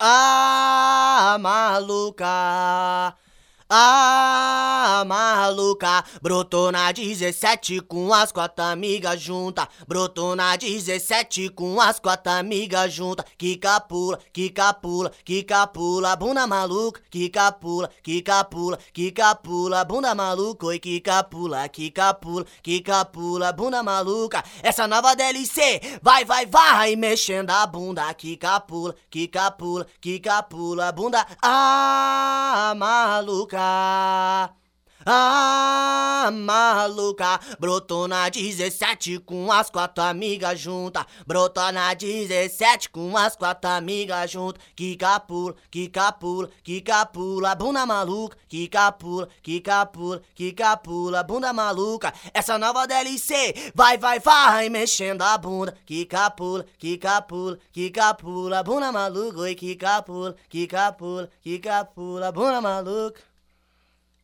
Ah, maluca. Ah, maluca, brotou na 17 com as 4 amigas junta. Brotou na 17 com as 4 amigas junta. Quica pula, quica pula, quica pula, bunda maluca. Quica pula, quica pula, quica pula, bunda maluca. Oi, quica pula, quica pula, quica pula, bunda maluca. Essa nova DLC, vai, mexendo a bunda. Quica pula, quica pula, quica pula, bunda. Ah, maluca. Ah, maluca, brotou na 17 com as 4 amigas junta. Brotou na 17 com as 4 amigas junta. Quica pula, quica pula, quica pula, bunda maluca. Quica pula, quica pula, quica pula, bunda maluca. Essa nova DLC, vai, mexendo a bunda. Quica pula, quica pula, quica pula, bunda maluca. Oi, quica pula, quica pula, quica pula, bunda maluca.